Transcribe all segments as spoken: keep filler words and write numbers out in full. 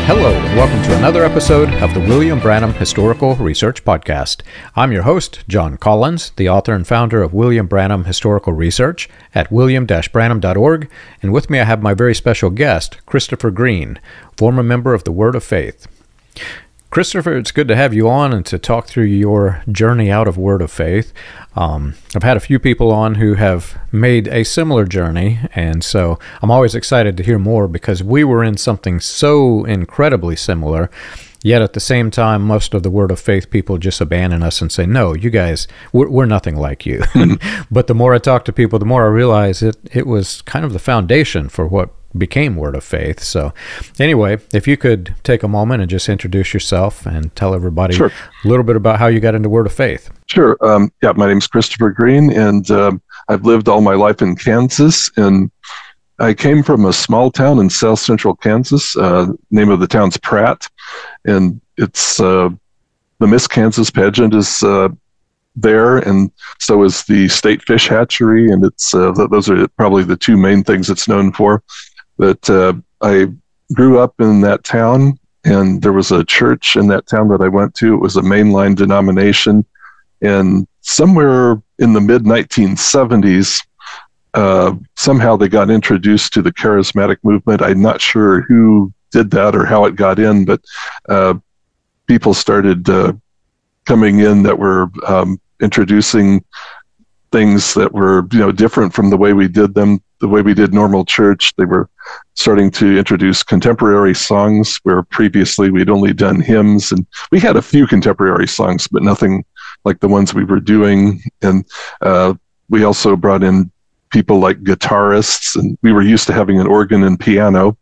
Hello, and welcome to another episode of the William Branham Historical Research Podcast. I'm your host, John Collins, the author and founder of William Branham Historical Research at william dash branham dot org, and with me I have my very special guest, Christopher Green, former member of the Word of Faith. Christopher, it's good to have you on and to talk through your journey out of Word of Faith. Um, I've had a few people on who have made a similar journey, and so I'm always excited to hear more because we were in something so incredibly similar, yet at the same time, most of the Word of Faith people just abandon us and say, no, you guys, we're, we're nothing like you. But the more I talk to people, the more I realize it, it was kind of the foundation for what became Word of Faith. So anyway, if you could take a moment and just introduce yourself and tell everybody Sure. a little bit about how you got into Word of Faith. Sure. Um, yeah, my name's Christopher Green, and um, I've lived all my life in Kansas, and I came from a small town in south central Kansas. Uh, name of the town's Pratt, and it's uh, the Miss Kansas pageant is uh, there, and so is the state fish hatchery, and it's uh, th- those are probably the two main things it's known for. But uh, I grew up in that town, and there was a church in that town that I went to. It was a mainline denomination, and somewhere in the mid nineteen seventies, uh, somehow they got introduced to the charismatic movement. I'm not sure who did that or how it got in, but uh, people started uh, coming in that were um, introducing things that were, you know, different from the way we did them, the way we did normal church. They were starting to introduce contemporary songs where previously we'd only done hymns, and we had a few contemporary songs, but nothing like the ones we were doing. And uh, we also brought in people like guitarists, and we were used to having an organ and piano.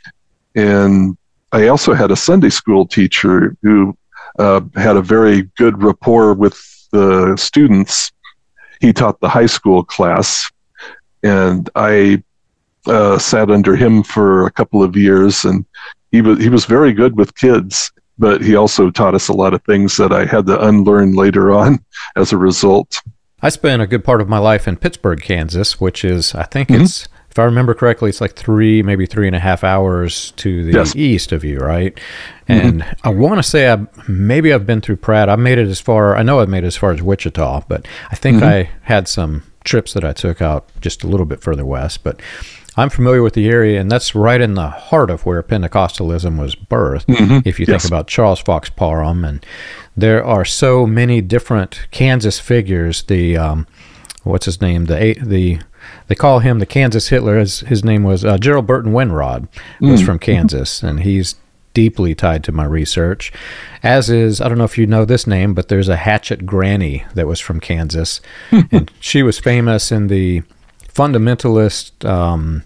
And I also had a Sunday school teacher who uh, had a very good rapport with the students. He taught the high school class, and I uh, sat under him for a couple of years, and he was he was very good with kids, but he also taught us a lot of things that I had to unlearn later on as a result. I spent a good part of my life in Pittsburg, Kansas, which is, I think Mm-hmm. it's, if I remember correctly, it's like three, maybe three and a half hours to the Yes. east of you, right? And mm-hmm. I want to say I maybe I've been through Pratt. I made it as far, I know I've made it as far as Wichita, but I think Mm-hmm. I had some trips that I took out just a little bit further west. But I'm familiar with the area, and that's right in the heart of where Pentecostalism was birthed, Mm-hmm. if you Yes. think about Charles Fox Parham. And there are so many different Kansas figures. The, um, what's his name? The eight, the They call him the Kansas Hitler. His, his name was uh, Gerald Burton Winrod, was Mm. from Kansas, and he's deeply tied to my research, as is, I don't know if you know this name, but there's a Hatchet Granny that was from Kansas, and she was famous in the fundamentalist, um,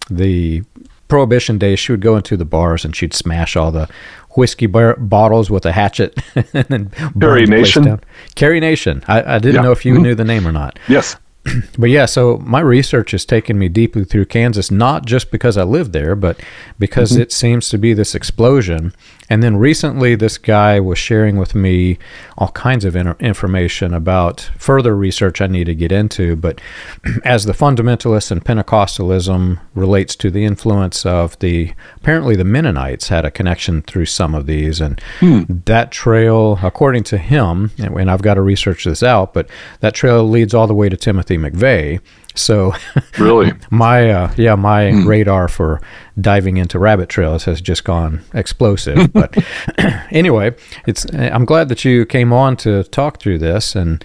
the Prohibition days. She would go into the bars and she'd smash all the whiskey bar- bottles with a hatchet. and then burn Carrie the place Nation? down. Carrie Nation. I, I didn't Yeah. know if you Mhm. knew the name or not. Yes. But yeah, so my research has taken me deeply through Kansas, not just because I lived there, but because Mm-hmm. it seems to be this explosion. And then recently this guy was sharing with me all kinds of in- information about further research I need to get into. But as the fundamentalists and Pentecostalism relates to the influence of the, apparently the Mennonites had a connection through some of these. And Hmm. that trail, according to him, and and I've got to research this out, but that trail leads all the way to Timothy McVeigh. So Really? my uh, yeah, my radar for diving into rabbit trails has just gone explosive. But anyway, it's I'm glad that you came on to talk through this. And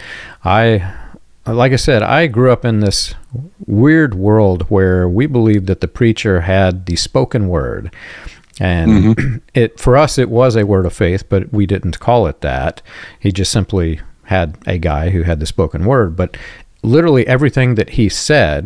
I, like I said, I grew up in this weird world where we believed that the preacher had the spoken word. And Mm-hmm. it for us, it was a word of faith, but we didn't call it that. He just simply had a guy who had the spoken word. But literally everything that he said,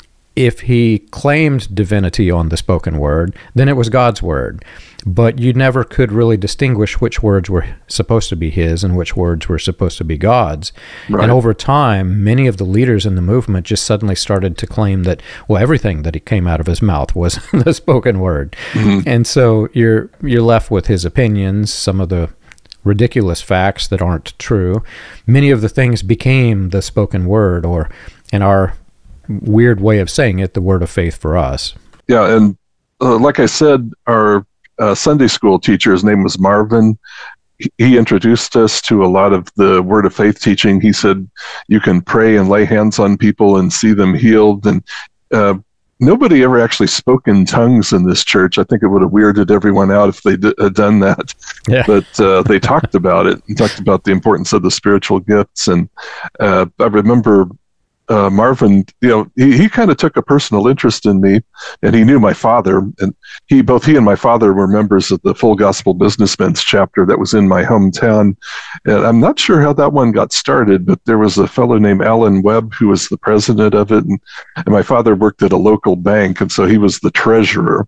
if he claimed divinity on the spoken word, then it was God's word. But you never could really distinguish which words were supposed to be his and which words were supposed to be God's. Right. And over time, many of the leaders in the movement just suddenly started to claim that, well, everything that he came out of his mouth was the spoken word. Mm-hmm. And so you're you're left with his opinions, some of the ridiculous facts that aren't true. Many of the things became the spoken word, or in our weird way of saying it, the word of faith for us. Yeah, and uh, like I said, our uh, Sunday school teacher. His name was Marvin. He introduced us to a lot of the Word of Faith teaching. He said, you can pray and lay hands on people and see them healed. And uh, nobody ever actually spoke in tongues in this church. I think it would have weirded everyone out if they d- had done that. Yeah. But uh, they talked about it and talked about the importance of the spiritual gifts. And uh, I remember Uh, Marvin, you know, he, he kind of took a personal interest in me, and he knew my father, and he, both he and my father were members of the Full Gospel Businessmen's chapter that was in my hometown. And I'm not sure how that one got started, but there was a fellow named Alan Webb who was the president of it, and, and my father worked at a local bank, and so he was the treasurer.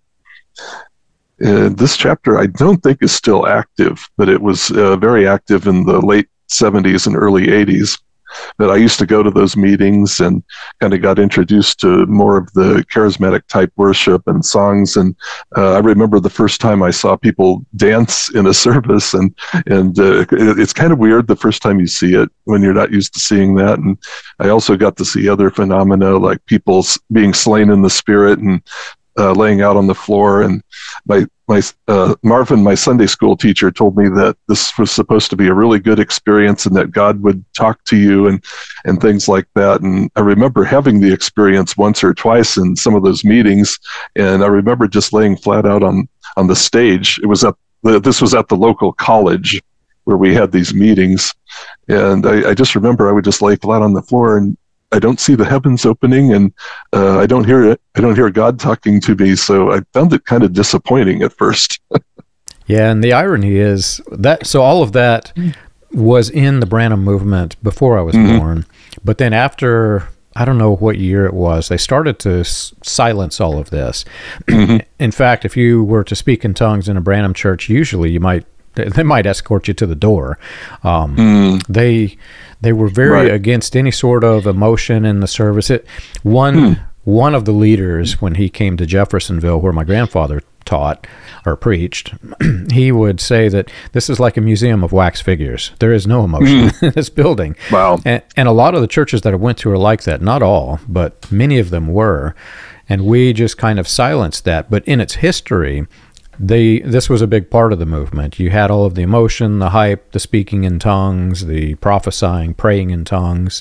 And this chapter, I don't think is still active, but it was uh, very active in the late seventies and early eighties. But I used to go to those meetings and kind of got introduced to more of the charismatic type worship and songs. And uh, I remember the first time I saw people dance in a service, and and uh, it, it's kind of weird the first time you see it when you're not used to seeing that. And I also got to see other phenomena like people being slain in the spirit and uh, laying out on the floor. And my My uh, Marvin, my Sunday school teacher, told me that this was supposed to be a really good experience and that God would talk to you and and things like that. And I remember having the experience once or twice in some of those meetings, and I remember just laying flat out on on the stage. It was at the, this was at the local college where we had these meetings, and I, I just remember I would just lay flat on the floor, and I don't see the heavens opening, and uh, I don't hear it. I don't hear God talking to me. So I found it kind of disappointing at first. Yeah, and the irony is that so all of that was in the Branham movement before I was mm-hmm. born, but then after I don't know what year it was, they started to s- silence all of this. Mm-hmm. In fact, if you were to speak in tongues in a Branham church, usually you might they might escort you to the door. Um, mm. They they were very right. against any sort of emotion in the service. It, one mm. one of the leaders, when he came to Jeffersonville, where my grandfather taught or preached, he would say that this is like a museum of wax figures. There is no emotion mm. in this building. Wow. And, and a lot of the churches that I went to are like that. Not all, but many of them were. And we just kind of silenced that. But in its history, They, this was a big part of the movement. You had all of the emotion, the hype, the speaking in tongues, the prophesying, praying in tongues,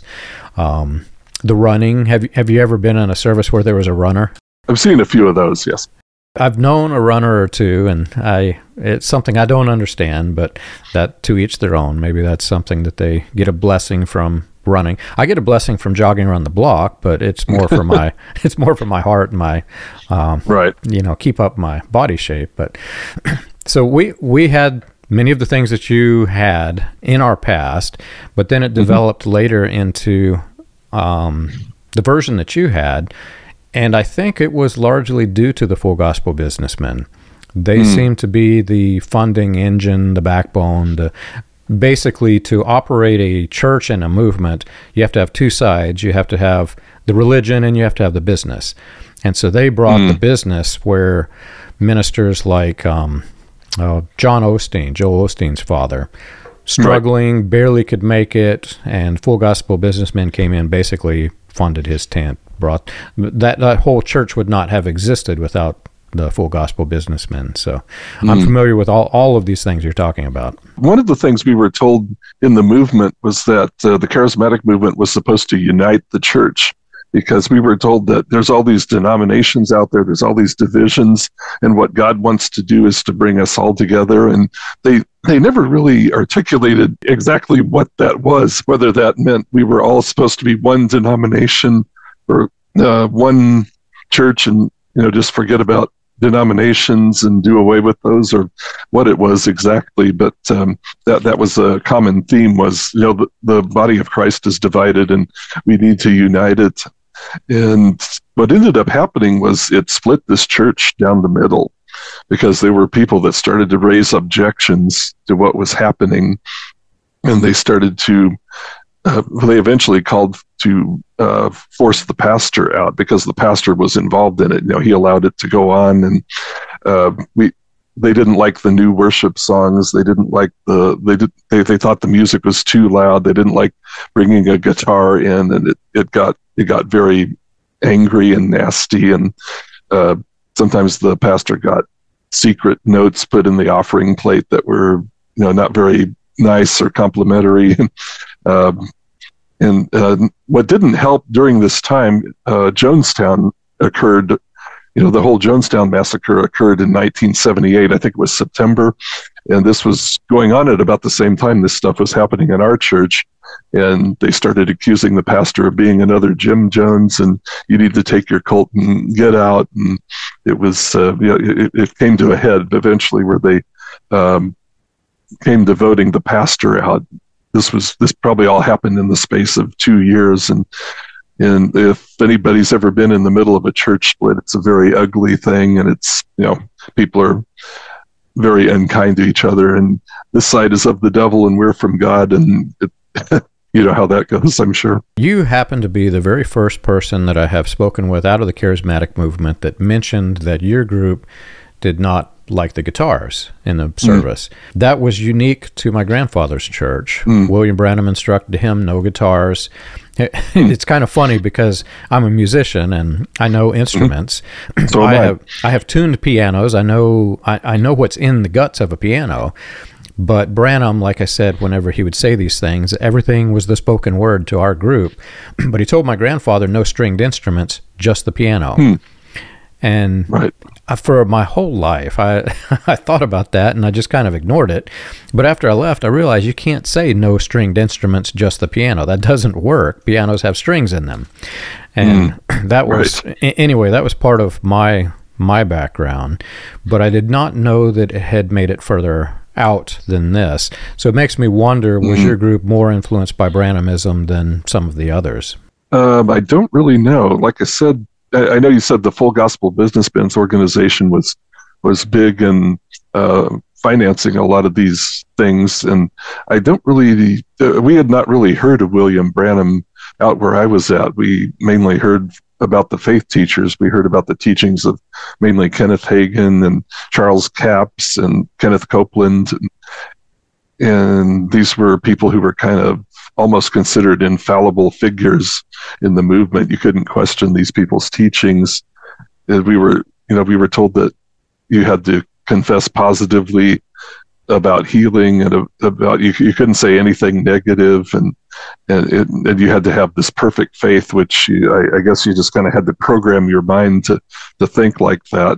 um, the running. Have, have you ever been in a service where there was a runner? I've seen a few of those, yes. I've known a runner or two, and I it's something I don't understand, but that to each their own. Maybe that's something that they get a blessing from running. I get a blessing from jogging around the block, but it's more for my it's more for my heart and my um, right. You know, keep up my body shape. But so we we had many of the things that you had in our past, but then it developed mm-hmm. later into um, the version that you had, and I think it was largely due to the Full Gospel Businessmen. They mm. seem to be the funding engine, the backbone, the basically, to operate a church and a movement, you have to have two sides. You have to have the religion and you have to have the business. And so they brought mm. the business where ministers like um, uh, John Osteen, Joel Osteen's father, struggling, right. barely could make it, and Full Gospel Businessmen came in, basically funded his tent. Brought that, that whole church would not have existed without the Full Gospel Businessmen. So mm. I'm familiar with all, all of these things you're talking about. One of the things we were told in the movement was that uh, the charismatic movement was supposed to unite the church, because we were told that there's all these denominations out there, there's all these divisions, and what God wants to do is to bring us all together. And they, they never really articulated exactly what that was, whether that meant we were all supposed to be one denomination or uh, one church and, you know, just forget about denominations and do away with those, or what it was exactly. But um, that that was a common theme, was, you know, the, the body of Christ is divided and we need to unite it. And what ended up happening was it split this church down the middle, because there were people that started to raise objections to what was happening, and they started to Uh, they eventually called to uh, force the pastor out, because the pastor was involved in it. You know, he allowed it to go on, and uh, we they didn't like the new worship songs. They didn't like the they did they, they thought the music was too loud. They didn't like bringing a guitar in, and it, it got it got very angry and nasty. And uh, sometimes the pastor got secret notes put in the offering plate that were, you know, not very nice or complimentary. um, and uh, what didn't help during this time, uh, Jonestown occurred. You know, the whole Jonestown massacre occurred in nineteen seventy-eight. I think it was September. And this was going on at about the same time this stuff was happening in our church. And they started accusing the pastor of being another Jim Jones, and you need to take your cult and get out. And it was, uh, you know, it, it came to a head eventually where they um, came to voting the pastor out. This was, this probably all happened in the space of two years. And, and if anybody's ever been in the middle of a church split, it's a very ugly thing. And it's, you know, people are very unkind to each other, and this side is of the devil and we're from God, and it, you know how that goes, I'm sure. You happen to be the very first person that I have spoken with out of the charismatic movement that mentioned that your group did not like the guitars in the service. Mm. That was unique to my grandfather's church. Mm. William Branham instructed him no guitars. It's kind of funny because I'm a musician and I know instruments. Mm-hmm. So I I. have I have tuned pianos. I know I, I know what's in the guts of a piano. But Branham, like I said, whenever he would say these things, everything was the spoken word to our group. But he told my grandfather no stringed instruments, just the piano. Mm. And right. for my whole life, I I thought about that and I just kind of ignored it. But after I left, I realized you can't say no stringed instruments, just the piano. That doesn't work. Pianos have strings in them. And mm, that was, right. anyway, that was part of my my background. But I did not know that it had made it further out than this. So it makes me wonder, was mm. your group more influenced by Branhamism than some of the others? Um, I don't really know. Like I said, I know you said the Full Gospel Businessmen's organization was was big in uh, financing a lot of these things, and I don't really, uh, we had not really heard of William Branham out where I was at. We mainly heard about the faith teachers. We heard about the teachings of mainly Kenneth Hagin and Charles Capps and Kenneth Copeland, and, and these were people who were kind of almost considered infallible figures in the movement. You couldn't question these people's teachings. And we were, you know, we were told that you had to confess positively about healing and about, you, you couldn't say anything negative, and and, it, and you had to have this perfect faith, which you, I, I guess you just kind of had to program your mind to, to think like that.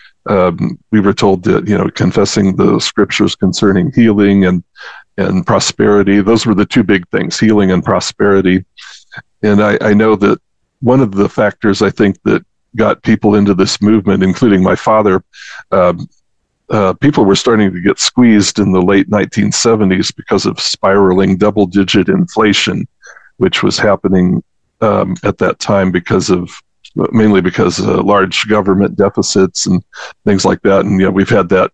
Um, we were told that, you know, confessing the scriptures concerning healing and and prosperity, those were the two big things, healing and prosperity. And I, I know that one of the factors I think that got people into this movement, including my father, um, uh, people were starting to get squeezed in the late nineteen seventies because of spiraling double-digit inflation, which was happening um, at that time because of, mainly because of uh, large government deficits and things like that. And, you know, we've had that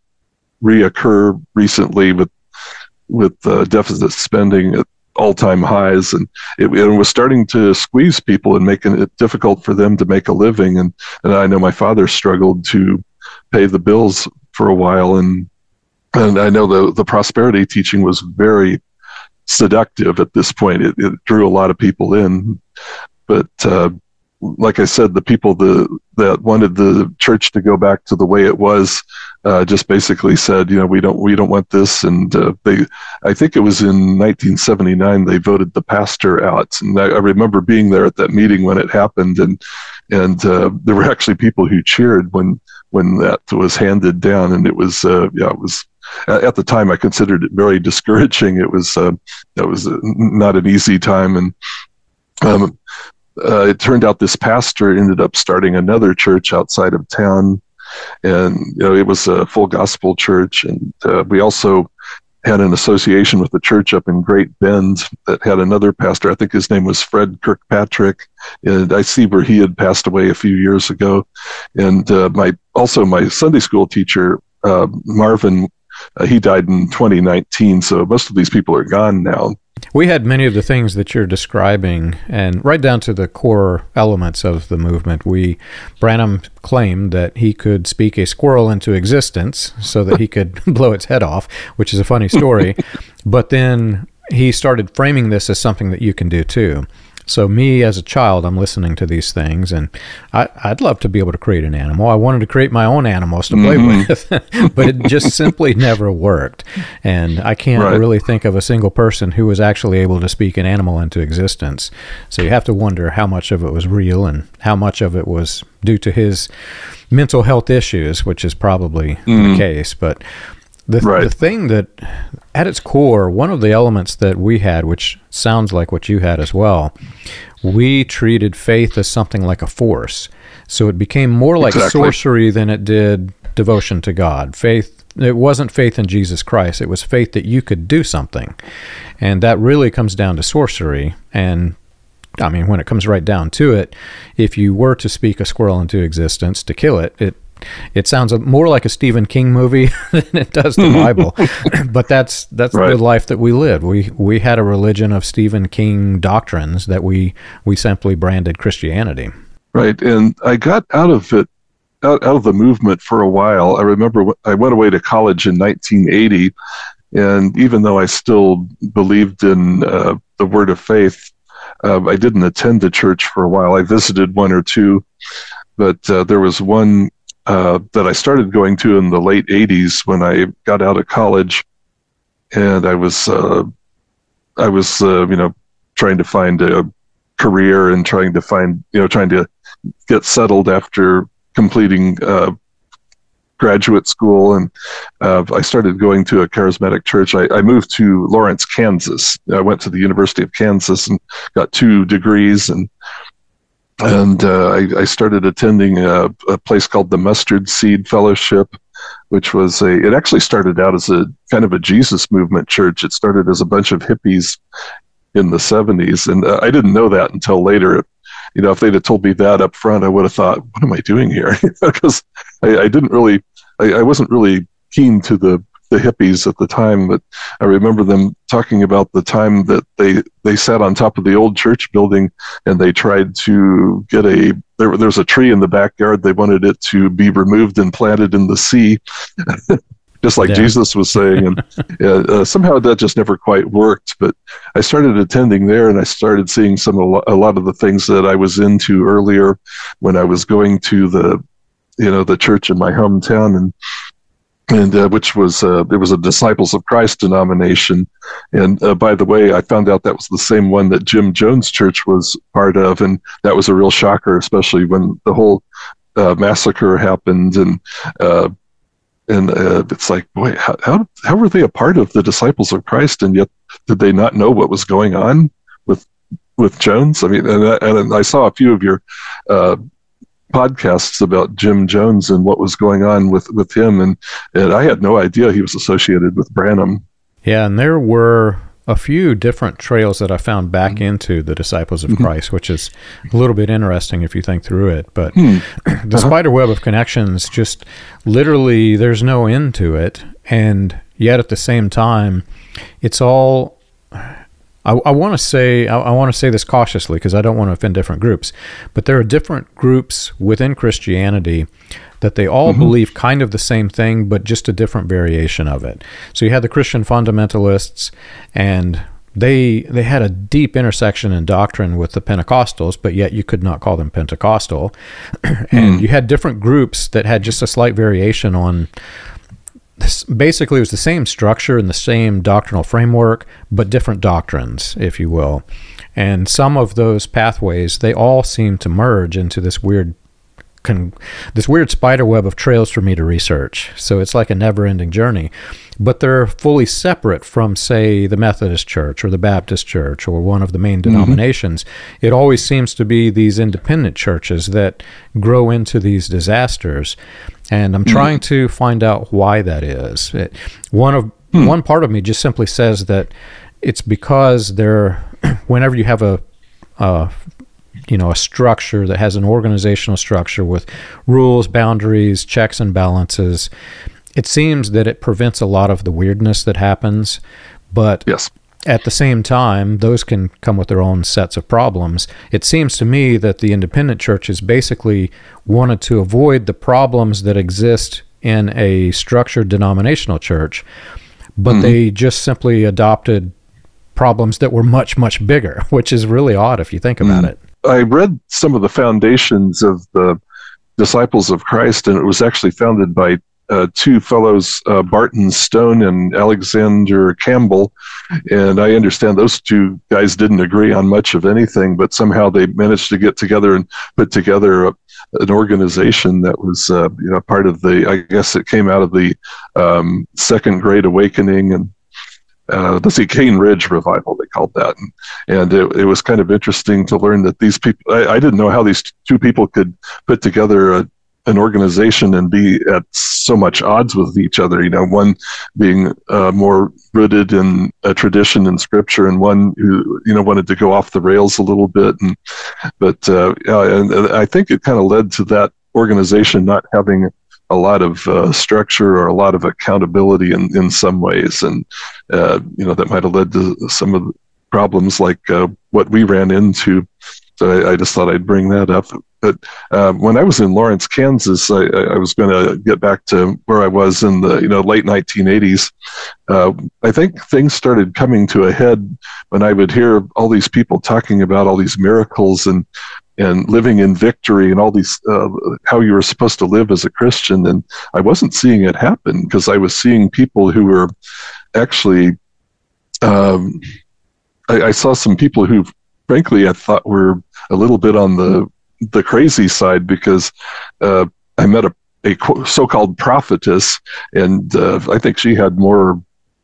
reoccur recently with with uh, deficit spending at all-time highs, and it, it was starting to squeeze people and making it difficult for them to make a living. And, and I know my father struggled to pay the bills for a while, and and I know the, the prosperity teaching was very seductive at this point. It, it drew a lot of people in. But uh, like I said, the people the, that wanted the church to go back to the way it was uh, just basically said, you know, we don't we don't want this. And uh, they, I think it was in nineteen seventy-nine, they voted the pastor out. And I, I remember being there at that meeting when it happened, and and uh, there were actually people who cheered when when that was handed down. And it was uh, yeah, it was. At the time, I considered it very discouraging. It was uh, it was uh, not an easy time, and um, uh, it turned out this pastor ended up starting another church outside of town, and you know it was a full gospel church. And uh, we also had an association with the church up in Great Bend that had another pastor. I think his name was Fred Kirkpatrick, and I see where he had passed away a few years ago. And uh, my also my Sunday school teacher uh, Marvin. Uh, he died in twenty nineteen, so most of these people are gone now. We had many of the things that you're describing, and right down to the core elements of the movement. We Branham claimed that he could speak a squirrel into existence so that he could blow its head off, which is a funny story. But then he started framing this as something that you can do too. So me as a child, I'm listening to these things, and I, I'd love to be able to create an animal. I wanted to create my own animals to play Mm-hmm. with, but it just simply never worked. And I can't Right. really think of a single person who was actually able to speak an animal into existence. So you have to wonder how much of it was real and how much of it was due to his mental health issues, which is probably Mm. the case. But the, Right. the thing that, at its core, one of the elements that we had, which sounds like what you had as well, we treated faith as something like a force. So it became more like Exactly. sorcery than it did devotion to God. Faith, it wasn't faith in Jesus Christ. It was faith that you could do something. And that really comes down to sorcery. And I mean, when it comes right down to it, if you were to speak a squirrel into existence to kill it, it It sounds more like a Stephen King movie than it does the Bible, but that's that's Right. the life that we lived. We we had a religion of Stephen King doctrines that we we simply branded Christianity. Right, and I got out of it, out, out of the movement for a while. I remember wh- I went away to college in nineteen eighty, and even though I still believed in uh, the Word of Faith, uh, I didn't attend the church for a while. I visited one or two, but uh, there was one uh, that I started going to in the late eighties when I got out of college, and I was uh, I was uh, you know trying to find a career and trying to find you know trying to get settled after completing uh, graduate school, and uh, I started going to a charismatic church. I, I moved to Lawrence, Kansas. I went to the University of Kansas and got two degrees, and and uh, I, I started attending a, a place called the Mustard Seed Fellowship, which was a. It actually started out as a kind of a Jesus movement church. It started as a bunch of hippies in the seventies, and uh, I didn't know that until later. You know, if they'd have told me that up front, I would have thought, "What am I doing here?" Because I, I didn't really, I, I wasn't really keen to the the hippies at the time. But I remember them talking about the time that they they sat on top of the old church building and they tried to get a there. There's a tree in the backyard. They wanted it to be removed and planted in the sea. Just like Yeah. Jesus was saying, and uh, uh, somehow that just never quite worked. But I started attending there, and I started seeing some a lot of the things that I was into earlier when I was going to the, you know, the church in my hometown, and and uh, which was uh, there was a Disciples of Christ denomination. And uh, by the way, I found out that was the same one that Jim Jones Church was part of, and that was a real shocker, especially when the whole uh, massacre happened, and. Uh, And uh, it's like, boy, how, how how were they a part of the Disciples of Christ, and yet did they not know what was going on with with Jones? I mean, and, I- and I saw a few of your uh, podcasts about Jim Jones and what was going on with, with him, and, and I had no idea he was associated with Branham. Yeah, and there were a few different trails that I found back into the Disciples of Christ, which is a little bit interesting if you think through it. But Hmm. the spider web of connections, just literally, there's no end to it. And yet at the same time, it's all, I, I want to say, I, I want to say this cautiously because I don't want to offend different groups, but there are different groups within Christianity that they all Mhm. believe kind of the same thing, but just a different variation of it. So you had the Christian fundamentalists, and they they had a deep intersection in doctrine with the Pentecostals, but yet you could not call them Pentecostal. And Hmm. you had different groups that had just a slight variation on this. Basically, it was the same structure and the same doctrinal framework, but different doctrines, if you will. And some of those pathways, they all seem to merge into this weird Con, this weird spider web of trails for me to research. So it's like a never-ending journey. But they're fully separate from, say, the Methodist Church or the Baptist Church or one of the main denominations. Mm-hmm. It always seems to be these independent churches that grow into these disasters. And I'm mm-hmm. trying to find out why that is. It, one of mm-hmm. one part of me just simply says that it's because they're, whenever you have a uh, you know, a structure that has an organizational structure with rules, boundaries, checks and balances, it seems that it prevents a lot of the weirdness that happens. But yes. At the same time, those can come with their own sets of problems. It seems to me that the independent churches basically wanted to avoid the problems that exist in a structured denominational church, but mm-hmm. they just simply adopted problems that were much, much bigger, which is really odd if you think about mm. it. I read some of the foundations of the Disciples of Christ, and it was actually founded by uh, two fellows, uh, Barton Stone and Alexander Campbell. And I understand those two guys didn't agree on much of anything, but somehow they managed to get together and put together a, an organization that was, uh, you know, part of the, I guess it came out of the um, Second Great Awakening and Uh, let's see, Cane Ridge Revival, they called that. And, and it, it was kind of interesting to learn that these people, I, I didn't know how these two people could put together a, an organization and be at so much odds with each other. You know, one being uh, more rooted in a tradition and scripture, and one who, you know, wanted to go off the rails a little bit. And, but uh, and, and I think it kind of led to that organization not having a lot of uh, structure or a lot of accountability in, in some ways. And, uh, you know, that might have led to some of the problems like uh, what we ran into. So I, I just thought I'd bring that up. But uh, when I was in Lawrence, Kansas, I, I was going to get back to where I was in the, you know, late nineteen eighties. Uh, I think things started coming to a head when I would hear all these people talking about all these miracles and and living in victory and all these, uh, how you were supposed to live as a Christian. And I wasn't seeing it happen because I was seeing people who were actually, um, I, I saw some people who, frankly, I thought were a little bit on the, the crazy side, because uh, I met a, a so-called prophetess, and uh, I think she had more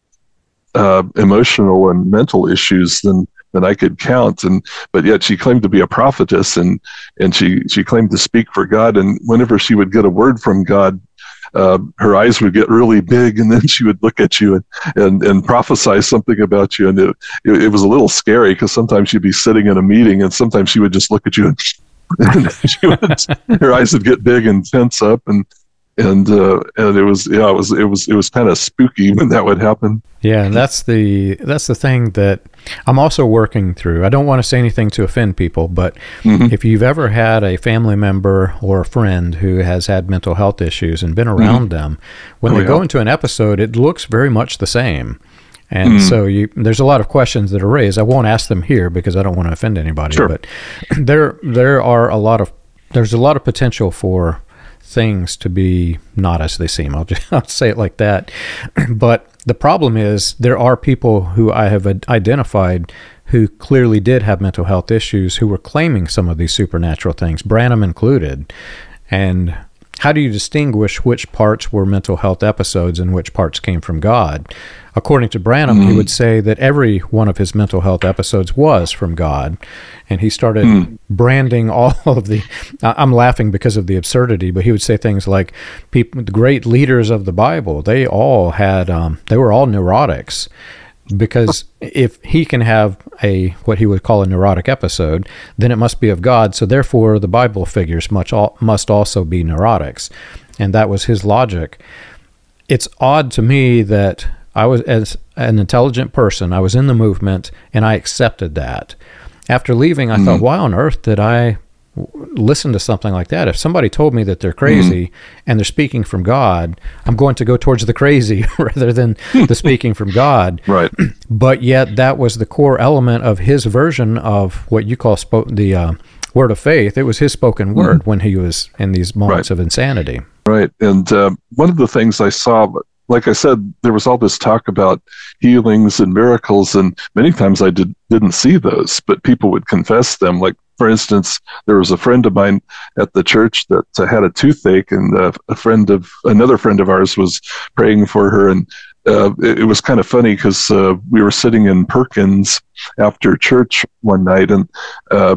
uh, emotional and mental issues than than I could count, and but yet she claimed to be a prophetess, and and she she claimed to speak for God, and whenever she would get a word from God, uh, her eyes would get really big, and then she would look at you and and, and prophesy something about you, and it, it, it was a little scary, because sometimes she'd be sitting in a meeting, and sometimes she would just look at you, and, and she would, her eyes would get big and tense up, and and uh, and it was yeah it was it was it was kind of spooky when that would happen. Yeah, and that's the that's the thing that I'm also working through. I don't want to say anything to offend people, but mm-hmm. if you've ever had a family member or a friend who has had mental health issues and been around mm-hmm. them, when oh, they yeah. go into an episode, it looks very much the same. And mm-hmm. so you, there's a lot of questions that are raised. I won't ask them here because I don't want to offend anybody, sure. but there there are a lot of there's a lot of potential for things to be not as they seem. I'll just I'll say it like that. But the problem is there are people who I have identified who clearly did have mental health issues who were claiming some of these supernatural things, Branham included. And how do you distinguish which parts were mental health episodes and which parts came from God? According to Branham, mm-hmm. he would say that every one of his mental health episodes was from God. And he started mm. branding all of the, I'm laughing because of the absurdity, but he would say things like, people, the great leaders of the Bible, they all had, um, they were all neurotics. Because if he can have a what he would call a neurotic episode, then it must be of God. So therefore, the Bible figures much all, must also be neurotics, and that was his logic. It's odd to me that I was, as an intelligent person, I was in the movement, and I accepted that. After leaving, I mm-hmm. thought, why on earth did I listen to something like that? If somebody told me that they're crazy mm-hmm. and they're speaking from God, I'm going to go towards the crazy rather than the speaking from God. Right. But yet that was the core element of his version of what you call spo- the uh, word of faith. It was his spoken word mm-hmm. when he was in these moments right. of insanity. Right. And uh, one of the things I saw, like I said, there was all this talk about healings and miracles, and many times I did, didn't see those, but people would confess them. Like, for instance, there was a friend of mine at the church that uh, had a toothache, and uh, a friend of another friend of ours was praying for her. And uh, it, it was kind of funny because uh, we were sitting in Perkins after church one night, and uh,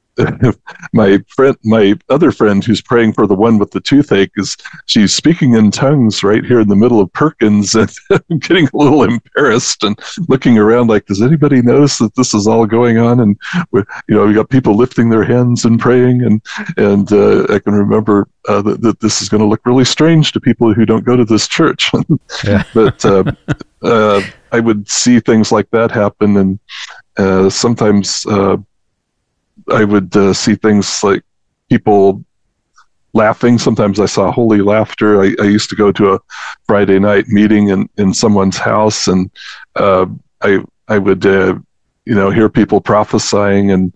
my friend, my other friend who's praying for the one with the toothache, is she's speaking in tongues right here in the middle of Perkins, and I'm getting a little embarrassed and looking around like, does anybody notice that this is all going on? And you know, we got people lifting their hands and praying, and and uh, I can remember uh, that, that this is going to look really strange to people who don't go to this church. Yeah. But uh, uh, I would see things like that happen, and uh, sometimes. Uh, I would uh, see things like people laughing. Sometimes I saw holy laughter. I, I used to go to a Friday night meeting in, in someone's house, and uh, I I would, uh, you know, hear people prophesying, and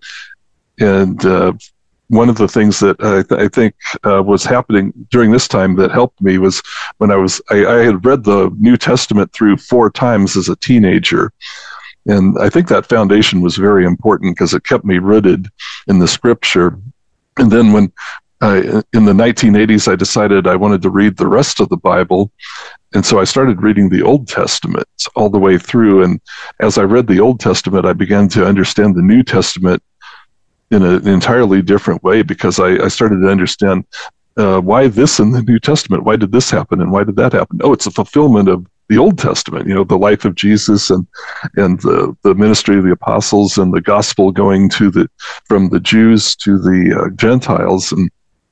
and uh, one of the things that I, th- I think uh, was happening during this time that helped me was when I was I, I had read the New Testament through four times as a teenager, and I think that foundation was very important because it kept me rooted in the Scripture. And then when I, in the nineteen eighties, I decided I wanted to read the rest of the Bible. And so I started reading the Old Testament all the way through. And as I read the Old Testament, I began to understand the New Testament in a, an entirely different way, because I, I started to understand uh, why this in the New Testament, why did this happen and why did that happen? Oh, it's a fulfillment of the Old Testament, you know, the life of Jesus and and the, the ministry of the apostles and the gospel going to the from the Jews to the uh, Gentiles. And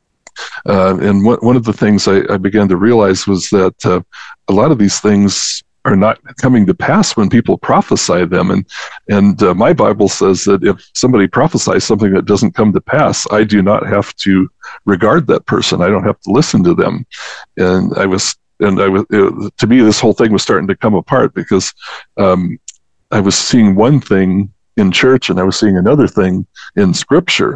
Uh, and one one of the things I, I began to realize was that uh, a lot of these things are not coming to pass when people prophesy them. And and uh, my Bible says that if somebody prophesies something that doesn't come to pass, I do not have to regard that person. I don't have to listen to them. And I was, and I was, it, to me, this whole thing was starting to come apart, because um, I was seeing one thing in church and I was seeing another thing in Scripture.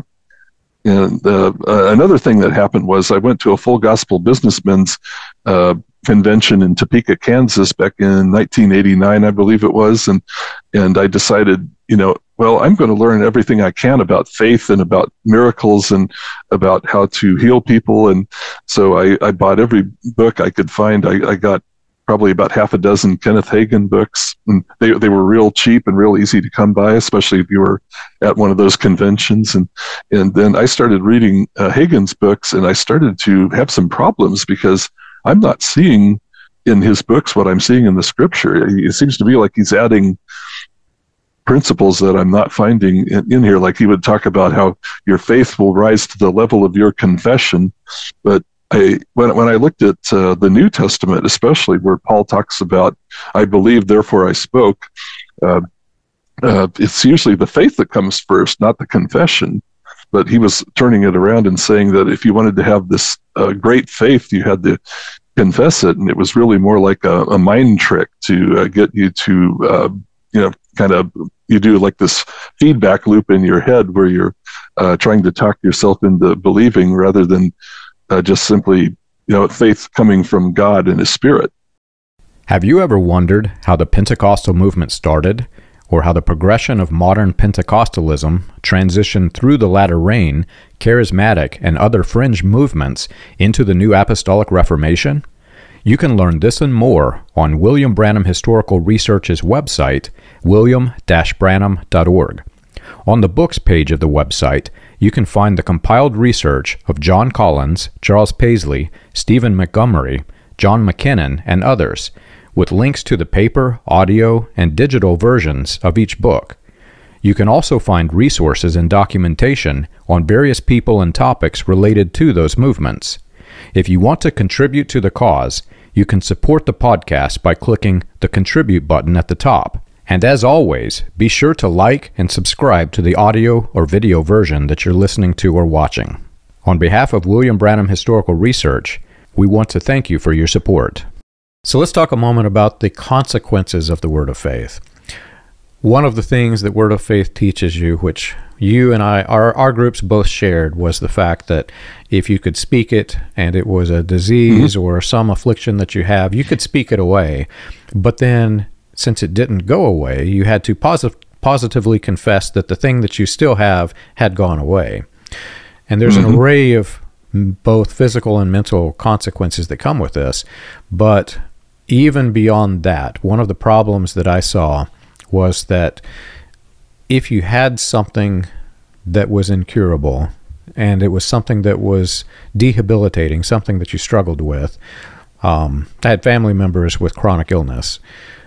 And uh, uh, another thing that happened was I went to a Full Gospel Businessmen's uh, convention in Topeka, Kansas back in nineteen eighty-nine, I believe it was. And, and I decided, you know, well, I'm going to learn everything I can about faith and about miracles and about how to heal people. And so I, I bought every book I could find. I, I got probably about half a dozen Kenneth Hagin books, and they they were real cheap and real easy to come by, especially if you were at one of those conventions. And and then I started reading uh, Hagin's books, and I started to have some problems, because I'm not seeing in his books what I'm seeing in the Scripture. It seems to me like he's adding principles that I'm not finding in, in here. Like he would talk about how your faith will rise to the level of your confession, but I, when when I looked at uh, the New Testament, especially where Paul talks about, I believed, therefore I spoke, uh, uh, it's usually the faith that comes first, not the confession. But he was turning it around and saying that if you wanted to have this uh, great faith, you had to confess it. And it was really more like a, a mind trick to uh, get you to, uh, you know, kind of, you do like this feedback loop in your head where you're uh, trying to talk yourself into believing rather than Uh, just simply, you know, faith coming from God and His Spirit. Have you ever wondered how the Pentecostal movement started, or how the progression of modern Pentecostalism transitioned through the latter rain, charismatic, and other fringe movements into the New Apostolic Reformation? You can learn this and more on William Branham Historical Research's website, william dash branham dot org. On the books page of the website, you can find the compiled research of John Collins, Charles Paisley, Stephen Montgomery, John McKinnon, and others, with links to the paper, audio, and digital versions of each book. You can also find resources and documentation on various people and topics related to those movements. If you want to contribute to the cause, you can support the podcast by clicking the Contribute button at the top. And as always, be sure to like and subscribe to the audio or video version that you're listening to or watching. On behalf of William Branham Historical Research, we want to thank you for your support. So let's talk a moment about the consequences of the Word of Faith. One of the things that Word of Faith teaches you, which you and I, our, our groups both shared, was the fact that if you could speak it and it was a disease mm-hmm. or some affliction that you have, you could speak it away. But then, since it didn't go away, you had to posit- positively confess that the thing that you still have had gone away. And there's mm-hmm. an array of both physical and mental consequences that come with this. But even beyond that, one of the problems that I saw was that if you had something that was incurable, and it was something that was debilitating, something that you struggled with, um, I had family members with chronic illness.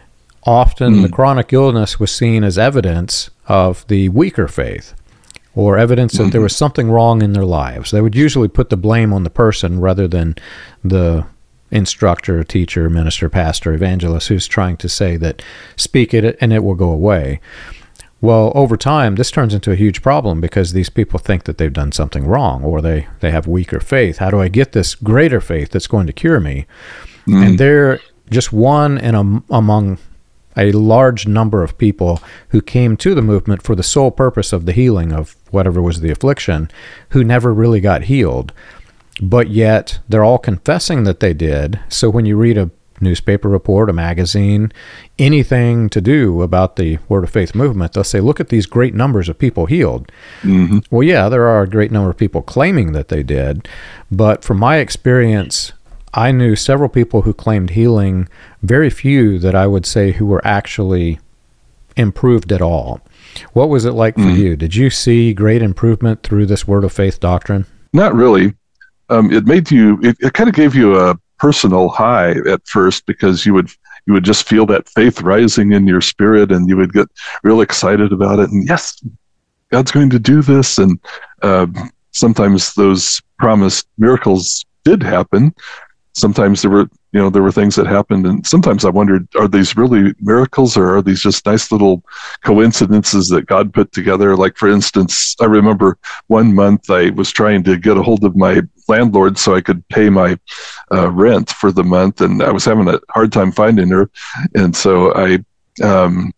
Often mm. the chronic illness was seen as evidence of the weaker faith, or evidence that mm-hmm. there was something wrong in their lives. They would usually put the blame on the person rather than the instructor, teacher, minister, pastor, evangelist who's trying to say that speak it and it will go away. Well, over time, this turns into a huge problem because these people think that they've done something wrong, or they, they have weaker faith. How do I get this greater faith that's going to cure me? Mm. And they're just one in a, among a large number of people who came to the movement for the sole purpose of the healing of whatever was the affliction, who never really got healed. But yet they're all confessing that they did. So when you read a newspaper report, a magazine, anything to do about the Word of Faith movement, they'll say, look at these great numbers of people healed. Mm-hmm. Well, yeah, there are a great number of people claiming that they did. But from my experience, I knew several people who claimed healing, very few that I would say who were actually improved at all. What was it like for mm-hmm. you? Did you see great improvement through this Word of Faith doctrine? Not really. Um, it made you, it, it kind of gave you a personal high at first, because you would you would just feel that faith rising in your spirit, and you would get real excited about it. And yes, God's going to do this. And uh, sometimes those promised miracles did happen. Sometimes there were, you know, there were things that happened, and sometimes I wondered, are these really miracles, or are these just nice little coincidences that God put together? Like, for instance, I remember one month I was trying to get a hold of my landlord so I could pay my uh, rent for the month, and I was having a hard time finding her, and so I, um,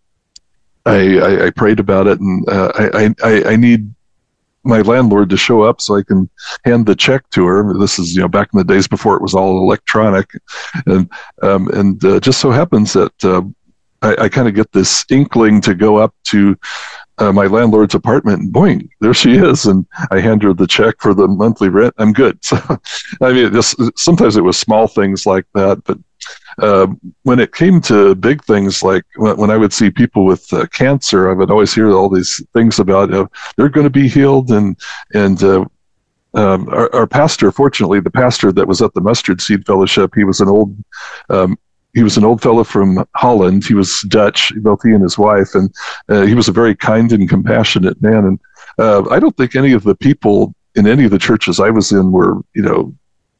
I, I, I prayed about it, and uh, I, I, I need my landlord to show up so I can hand the check to her. This is, you know, back in the days before it was all electronic. And, um, and uh, just so happens that uh, I, I kind of get this inkling to go up to uh, my landlord's apartment, and boing, there she is. And I hand her the check for the monthly rent. I'm good. So, I mean, it just, sometimes it was small things like that, but Uh, when it came to big things, like when, when I would see people with uh, cancer, I would always hear all these things about uh, they're going to be healed. And and uh, um, our, our pastor, fortunately, the pastor that was at the Mustard Seed Fellowship, he was an old um, he was an old fellow from Holland. He was Dutch, both he and his wife, and uh, he was a very kind and compassionate man. And uh, I don't think any of the people in any of the churches I was in were, you know,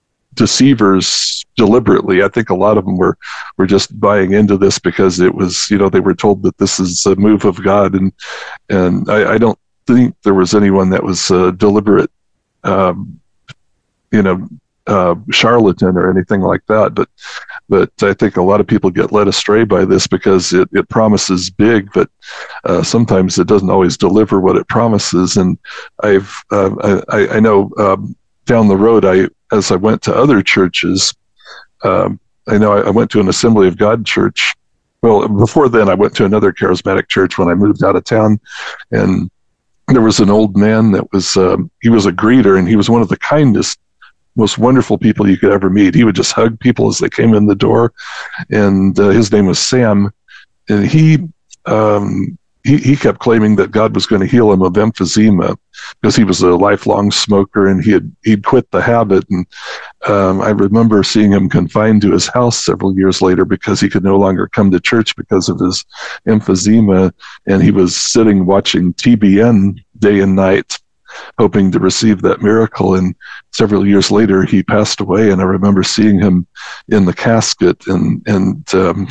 deceivers deliberately. I think a lot of them were were just buying into this because it was, you know, they were told that this is a move of God, and and I, I don't think there was anyone that was a deliberate, um, you know, uh, charlatan or anything like that. But but I think a lot of people get led astray by this because it, it promises big, but uh, sometimes it doesn't always deliver what it promises. And I've uh, I, I know um, down the road, I as I went to other churches, um, I know I, I went to an Assembly of God church. Well, before then, I went to another charismatic church when I moved out of town, and there was an old man that was, um, he was a greeter, and he was one of the kindest, most wonderful people you could ever meet. He would just hug people as they came in the door, and uh, his name was Sam, and he, um, He, he kept claiming that God was going to heal him of emphysema because he was a lifelong smoker, and he had he'd quit the habit. And um, I remember seeing him confined to his house several years later because he could no longer come to church because of his emphysema, and he was sitting watching T B N day and night, hoping to receive that miracle. And several years later, he passed away, and I remember seeing him in the casket, and and um,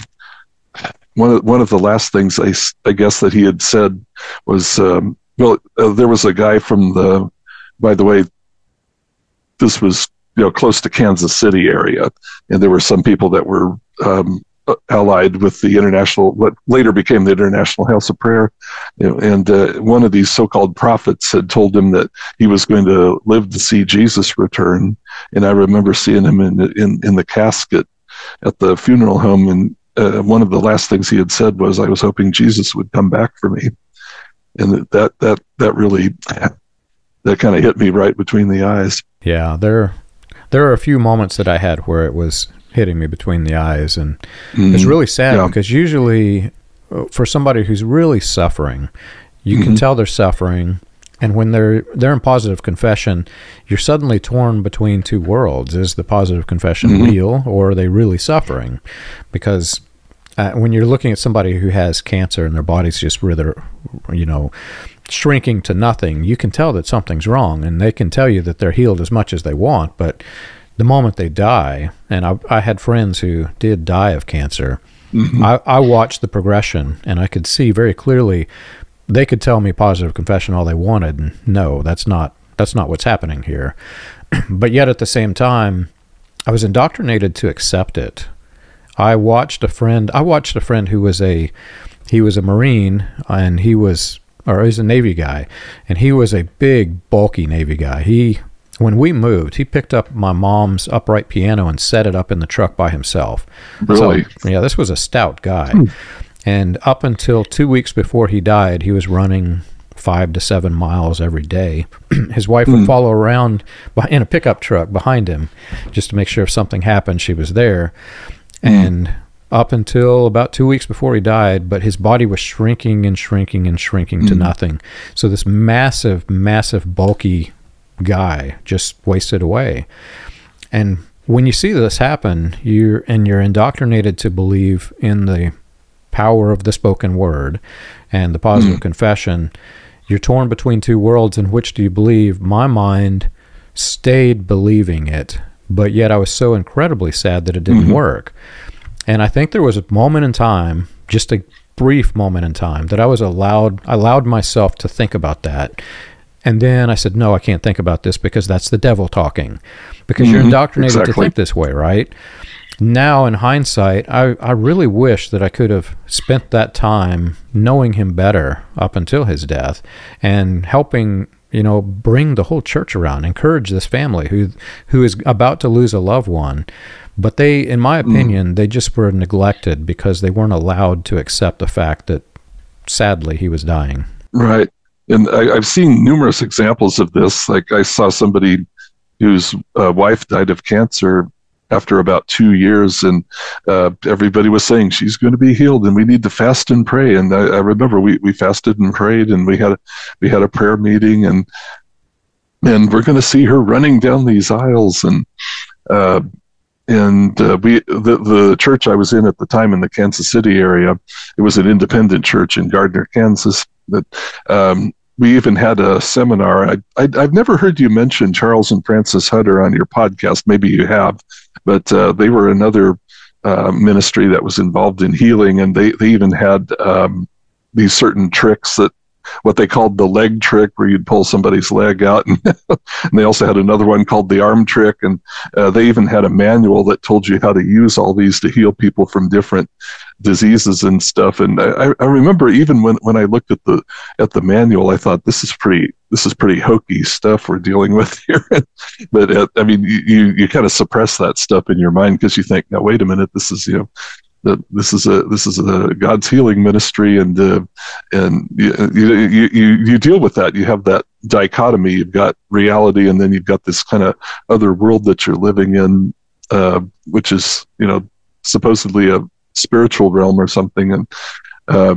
One of, one of the last things I, I guess that he had said was, um, well, uh, there was a guy from the, by the way, this was, you know, close to Kansas City area, and there were some people that were um, allied with the international, what later became the International House of Prayer, you know, and uh, one of these so-called prophets had told him that he was going to live to see Jesus return, and I remember seeing him in in, in the casket at the funeral home, and Uh, one of the last things he had said was, I was hoping Jesus would come back for me. And that, that, that really, that kind of hit me right between the eyes. Yeah, there, there are a few moments that I had where it was hitting me between the eyes. And mm-hmm. It's really sad yeah. because usually for somebody who's really suffering, you mm-hmm. can tell they're suffering. And when they're they're in positive confession, you're suddenly torn between two worlds. Is the positive confession mm-hmm. real, or are they really suffering? Because uh, when you're looking at somebody who has cancer and their body's just rather, you know, shrinking to nothing, you can tell that something's wrong, and they can tell you that they're healed as much as they want. But the moment they die, and I, I had friends who did die of cancer, mm-hmm. I, I watched the progression, and I could see very clearly. They could tell me positive confession all they wanted, and no, that's not that's not what's happening here. But yet at the same time, I was indoctrinated to accept it. I watched a friend. I watched a friend who was a he was a Marine, and he was or he's a Navy guy, and he was a big, bulky Navy guy. He when we moved, he picked up my mom's upright piano and set it up in the truck by himself. Really? So, yeah, this was a stout guy. Hmm. And up until two weeks before he died, he was running five to seven miles every day. His wife would mm. follow around in a pickup truck behind him just to make sure if something happened, she was there. Mm. And up until about two weeks before he died, but his body was shrinking and shrinking and shrinking mm. to nothing. So this massive, massive, bulky guy just wasted away. And when you see this happen, you're and you're indoctrinated to believe in the power of the spoken word and the positive mm. confession. You're torn between two worlds. In which do you believe? My mind stayed believing it, but yet I was so incredibly sad that it didn't mm-hmm. work. And I think there was a moment in time, just a brief moment in time, that I was allowed, I allowed myself to think about that. And then I said, no, I can't think about this because that's the devil talking. Because mm-hmm. you're indoctrinated exactly. to think this way, right? Now, in hindsight, I, I really wish that I could have spent that time knowing him better up until his death and helping, you know, bring the whole church around, encourage this family who who is about to lose a loved one. But they, in my opinion, mm. they just were neglected because they weren't allowed to accept the fact that, sadly, he was dying. Right. And I, I've seen numerous examples of this. Like I saw somebody whose uh, wife died of cancer after about two years, and uh, everybody was saying she's going to be healed, and we need to fast and pray. And I, I remember we, we fasted and prayed, and we had a, we had a prayer meeting, and and we're going to see her running down these aisles, and uh, and uh, we the the church I was in at the time in the Kansas City area, it was an independent church in Gardner, Kansas. That um, we even had a seminar. I, I I've never heard you mention Charles and Frances Hutter on your podcast. Maybe you have. But uh, they were another uh, ministry that was involved in healing, and they, they even had um, these certain tricks that what they called the leg trick, where you'd pull somebody's leg out, and, and they also had another one called the arm trick, and uh, they even had a manual that told you how to use all these to heal people from different diseases and stuff. And I, I remember even when, when I looked at the at the manual, I thought this is pretty this is pretty hokey stuff we're dealing with here. But uh, I mean, you you kind of suppress that stuff in your mind because you think, now wait a minute, this is you know. That this is a this is a God's healing ministry, and uh, and you, you you you deal with that. You have that dichotomy. You've got reality, and then you've got this kind of other world that you're living in, uh, which is you know supposedly a spiritual realm or something. And uh,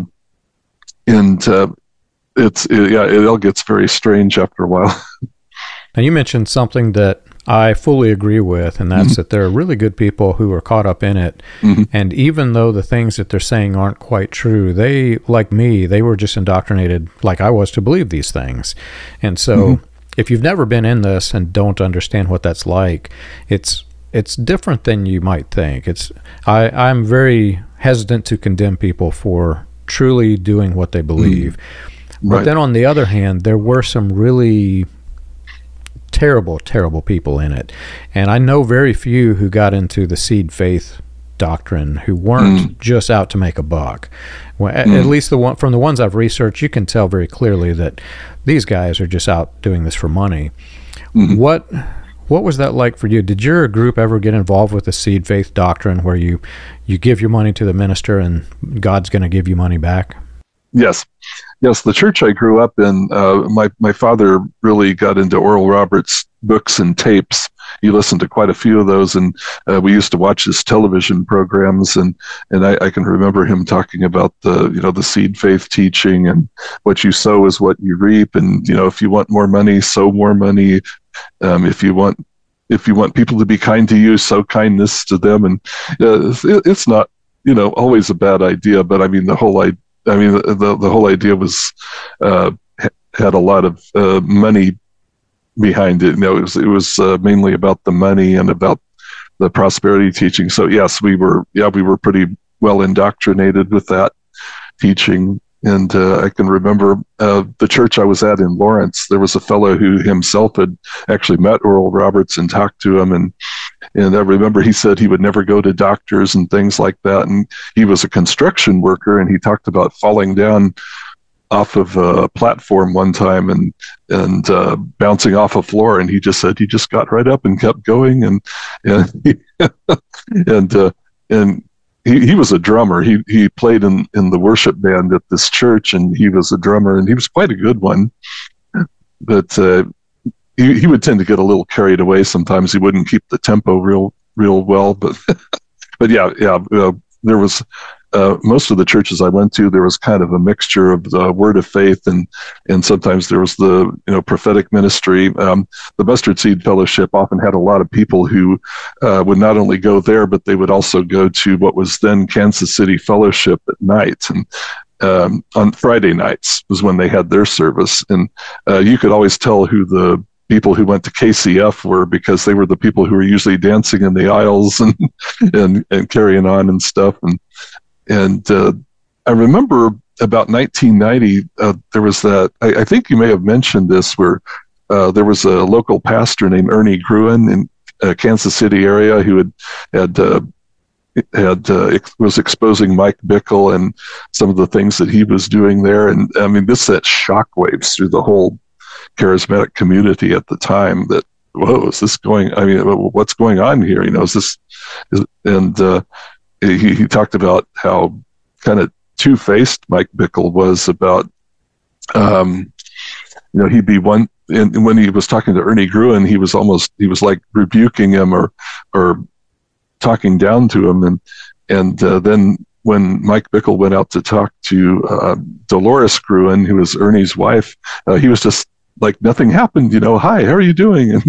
and uh, it's it, yeah, it all gets very strange after a while. Now you mentioned something that I fully agree with, and that's mm-hmm. that there are really good people who are caught up in it. Mm-hmm. And even though the things that they're saying aren't quite true, they, like me, they were just indoctrinated like I was to believe these things. And so mm-hmm. if you've never been in this and don't understand what that's like, it's it's different than you might think. It's I, I'm very hesitant to condemn people for truly doing what they believe. Mm-hmm. But right. then on the other hand, there were some really terrible, terrible people in it. And I know very few who got into the seed faith doctrine who weren't mm. just out to make a buck. Well, mm. at least the one from the ones I've researched, you can tell very clearly that these guys are just out doing this for money. Mm. What what was that like for you? Did your group ever get involved with the seed faith doctrine where you, you give your money to the minister and God's going to give you money back? Yes. Yes, the church I grew up in, uh, my, my father really got into Oral Roberts books and tapes. He listened to quite a few of those, and uh, we used to watch his television programs, and, and I, I can remember him talking about the, you know, the seed faith teaching, and what you sow is what you reap, and, you know, if you want more money, sow more money. Um, if you want if you want people to be kind to you, sow kindness to them. And uh, it, it's not, you know, always a bad idea, but I mean, the whole idea, I mean, the, the, the whole idea was, uh, had a lot of uh, money behind it. You know, it was, it was uh, mainly about the money and about the prosperity teaching. So yes, we were, yeah, we were pretty well indoctrinated with that teaching. And uh, I can remember uh, the church I was at in Lawrence, there was a fellow who himself had actually met Oral Roberts and talked to him. And And I remember he said he would never go to doctors and things like that. And he was a construction worker, and he talked about falling down off of a platform one time and and uh, bouncing off a floor, and he just said he just got right up and kept going, and and and uh, and he, he was a drummer. He he played in, in the worship band at this church, and he was a drummer, and he was quite a good one. But uh, he he would tend to get a little carried away sometimes. He wouldn't keep the tempo real real well. But but yeah yeah uh, there was. Uh, most of the churches I went to, there was kind of a mixture of the word of faith, and and sometimes there was the you know prophetic ministry. Um, the Mustard Seed Fellowship often had a lot of people who uh, would not only go there, but they would also go to what was then Kansas City Fellowship at night, and um, on Friday nights was when they had their service, and uh, you could always tell who the people who went to K C F were, because they were the people who were usually dancing in the aisles and and, and carrying on and stuff. And And uh, I remember about nineteen ninety, uh, there was that, I, I think you may have mentioned this, where uh, there was a local pastor named Ernie Gruen in uh, Kansas City area who had had, uh, had uh, ex- was exposing Mike Bickle and some of the things that he was doing there. And I mean, this set shockwaves through the whole charismatic community at the time, that, whoa, is this going, I mean, what's going on here? You know, is this, is, and, uh, He, he talked about how kind of two-faced Mike Bickle was about, um, you know, he'd be one, and when he was talking to Ernie Gruen, he was almost, he was like rebuking him or, or talking down to him. And, and uh, then when Mike Bickle went out to talk to uh, Dolores Gruen, who was Ernie's wife, uh, he was just like nothing happened, you know, hi, how are you doing? And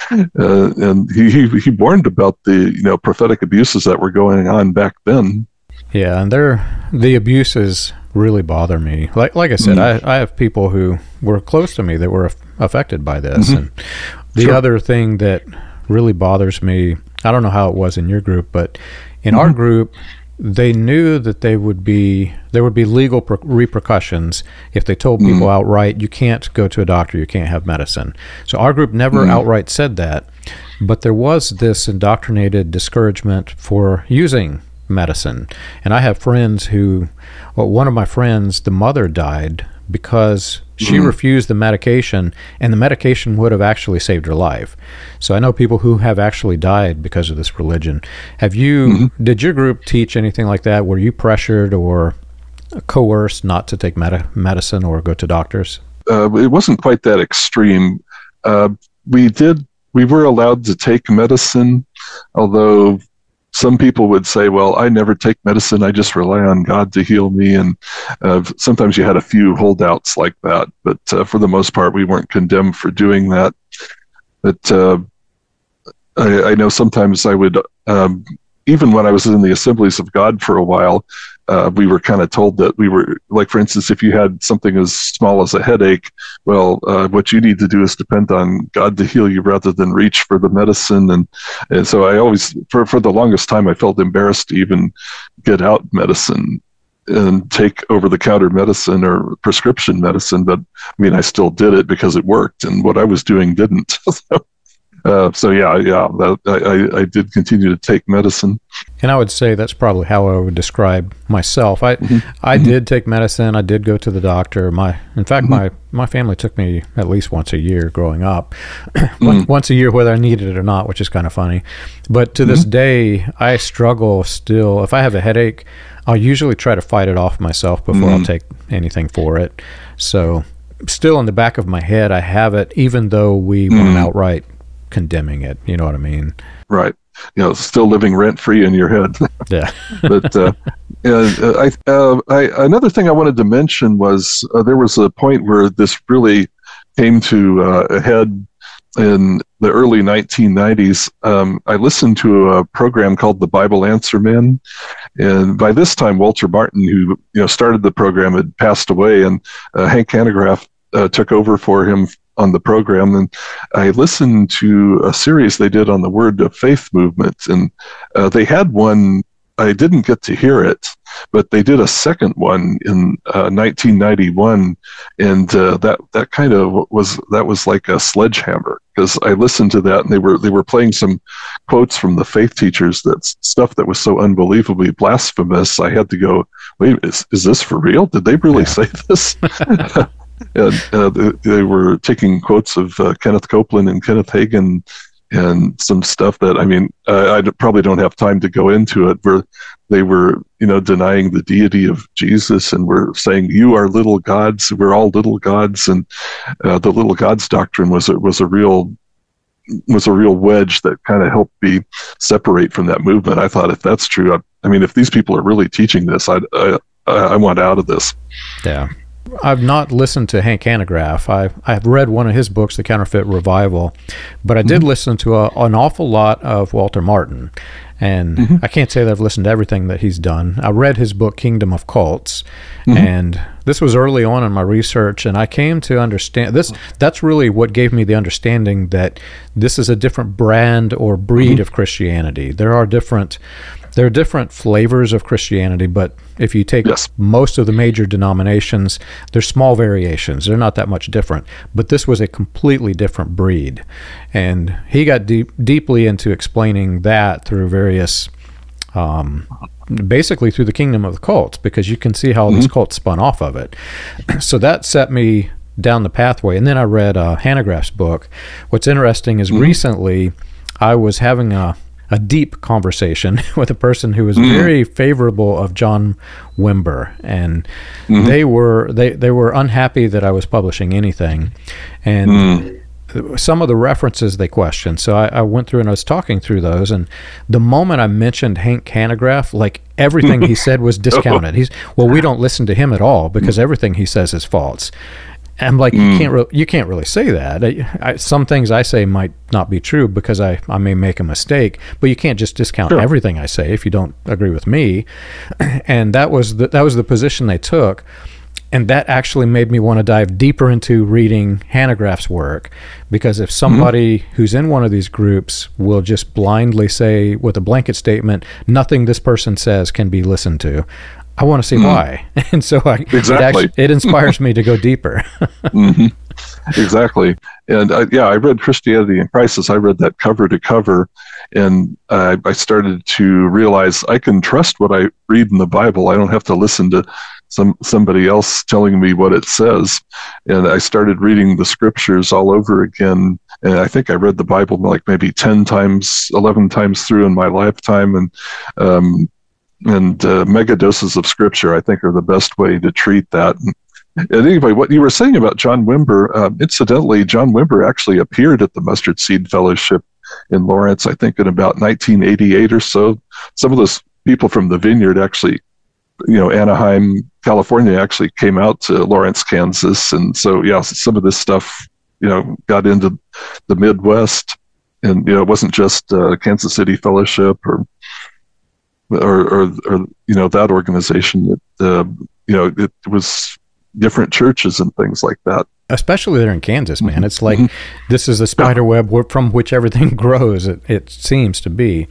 uh, and he, he he warned about the, you know, prophetic abuses that were going on back then. Yeah, and they're, the abuses really bother me. Like like I said, mm-hmm. I, I have people who were close to me that were affected by this. Mm-hmm. And the sure. other thing that really bothers me, I don't know how it was in your group, but in mm-hmm. our group, they knew that they would be there would be legal per- repercussions if they told people mm. outright, you can't go to a doctor, you can't have medicine. So our group never mm. outright said that, but there was this indoctrinated discouragement for using medicine. And I have friends who, well, one of my friends, the mother died because she mm. refused the medication, and the medication would have actually saved her life. So I know people who have actually died because of this religion. Have you, mm-hmm. did your group teach anything like that? Were you pressured or coerced not to take med- medicine or go to doctors? Uh, it wasn't quite that extreme. Uh, we did, we were allowed to take medicine, although some people would say, well, I never take medicine, I just rely on God to heal me. And uh, sometimes you had a few holdouts like that. But uh, for the most part, we weren't condemned for doing that. But uh, I, I know sometimes I would, um, even when I was in the Assemblies of God for a while, uh, we were kind of told that we were, like, for instance, if you had something as small as a headache, well, uh, what you need to do is depend on God to heal you rather than reach for the medicine. And, and so I always, for, for the longest time, I felt embarrassed to even get out medicine and take over-the-counter medicine or prescription medicine. But I mean, I still did it because it worked, and what I was doing didn't. so, uh, so yeah, yeah, that, I, I did continue to take medicine. And I would say that's probably how I would describe myself. I mm-hmm. I did take medicine. I did go to the doctor. My, in fact, mm-hmm. my, my family took me at least once a year growing up. mm-hmm. Once a year, whether I needed it or not, which is kind of funny. But to mm-hmm. this day, I struggle still. If I have a headache, I'll usually try to fight it off myself before mm-hmm. I'll take anything for it. So still in the back of my head, I have it, even though we mm-hmm. weren't outright condemning it. You know what I mean? Right. You know, still living rent free in your head. Yeah. But uh, uh, I, uh, I, another thing I wanted to mention was uh, there was a point where this really came to uh, a head in the early nineteen nineties. Um, I listened to a program called The Bible Answer Men, and by this time, Walter Martin, who you know started the program, had passed away, and uh, Hank Hanegraaff uh, took over for him on the program. And I listened to a series they did on the Word of Faith movement, and uh, they had one I didn't get to hear it, but they did a second one in uh, nineteen ninety-one, and uh, that that kind of was that was like a sledgehammer, because I listened to that and they were they were playing some quotes from the faith teachers, that stuff that was so unbelievably blasphemous. I had to go, wait, is is this for real? Did they really yeah. say this? And uh, they, they were taking quotes of uh, Kenneth Copeland and Kenneth Hagin, and some stuff that, I mean, uh, I probably don't have time to go into it, where they were, you know, denying the deity of Jesus, and were saying, you are little gods, we're all little gods. And uh, the little gods doctrine was a, was a real was a real wedge that kind of helped me separate from that movement. I thought, if that's true, I, I mean, if these people are really teaching this, I, I, I want out of this. Yeah. I've not listened to Hank Hanegraaff. I, I've read one of his books, The Counterfeit Revival, but I did mm-hmm. listen to a, an awful lot of Walter Martin. And mm-hmm. I can't say that I've listened to everything that he's done. I read his book, Kingdom of Cults, mm-hmm. and this was early on in my research, and I came to understand this. That's really what gave me the understanding that this is a different brand or breed mm-hmm. of Christianity. There are different... There are different flavors of Christianity, but if you take yes. most of the major denominations, there's small variations. They're not that much different. But this was a completely different breed. And he got deep, deeply into explaining that through various, um, basically through the Kingdom of the Cults, because you can see how mm-hmm. these cults spun off of it. So that set me down the pathway. And then I read uh, Hanegraaff's book. What's interesting is mm-hmm. recently I was having a a deep conversation with a person who was mm. very favorable of John Wimber, and mm-hmm. they were they, they were unhappy that I was publishing anything, and mm. some of the references they questioned. So I, I went through and I was talking through those, and the moment I mentioned Hank Hanegraaff, like everything he said was discounted. He's well, we don't listen to him at all because everything he says is false. And I'm like, mm. you can't re- you can't really say that. I, I, some things I say might not be true because I, I may make a mistake, but you can't just discount sure. everything I say if you don't agree with me. And that was the, that was the position they took, and that actually made me want to dive deeper into reading Hanegraaff's work, because if somebody mm-hmm. who's in one of these groups will just blindly say with a blanket statement, nothing this person says can be listened to, I want to see mm. why. And so I, exactly. it, actually, it inspires me to go deeper. mm-hmm. Exactly. And I, yeah, I read Christianity in Crisis. I read that cover to cover, and uh, I started to realize I can trust what I read in the Bible. I don't have to listen to some somebody else telling me what it says. And I started reading the scriptures all over again. And I think I read the Bible like maybe ten times, eleven times through in my lifetime. And um, And uh, mega doses of scripture, I think, are the best way to treat that. And, and anyway, what you were saying about John Wimber, uh, incidentally, John Wimber actually appeared at the Mustard Seed Fellowship in Lawrence, I think, in about nineteen eighty-eight or so. Some of those people from the Vineyard actually, you know, Anaheim, California, actually came out to Lawrence, Kansas. And so, yeah, some of this stuff, you know, got into the Midwest. And, you know, it wasn't just uh, Kansas City Fellowship or Or, or, or, you know, that organization. It, uh, you know, it was different churches and things like that. Especially there in Kansas, man. It's like mm-hmm. this is the spider web from which everything grows. It, it seems to be.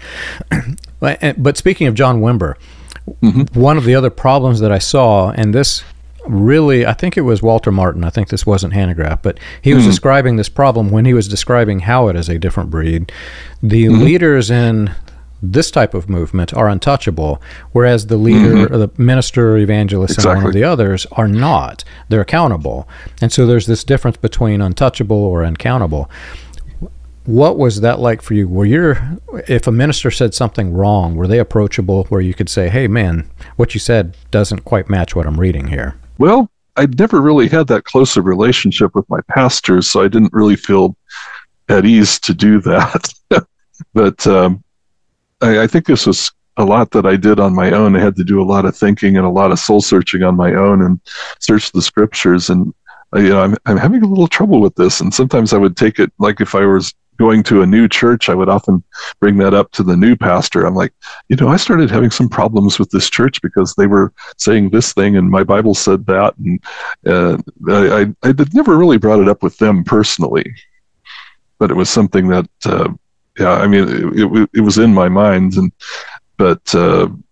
But speaking of John Wimber, mm-hmm. one of the other problems that I saw, and this really, I think it was Walter Martin. I think this wasn't Hanegraaff, but he was mm-hmm. describing this problem when he was describing Howitt as a different breed. The mm-hmm. leaders in this type of movement are untouchable, whereas the leader mm-hmm. or the minister or evangelist exactly. and one of the others are not. They're accountable. And so there's this difference between untouchable or uncountable. What was that like for you? Were you, if a minister said something wrong, were they approachable where you could say, hey, man, what you said doesn't quite match what I'm reading here? Well, I never really had that close a relationship with my pastors, so I didn't really feel at ease to do that. But um, I, I think this was a lot that I did on my own. I had to do a lot of thinking and a lot of soul searching on my own and search the scriptures. And uh, you know, I'm I'm having a little trouble with this. And sometimes I would take it, like if I was going to a new church, I would often bring that up to the new pastor. I'm like, you know, I started having some problems with this church because they were saying this thing and my Bible said that. And uh, I, I I never really brought it up with them personally, but it was something that. Uh, Yeah, I mean, it, it, it was in my mind, and but uh,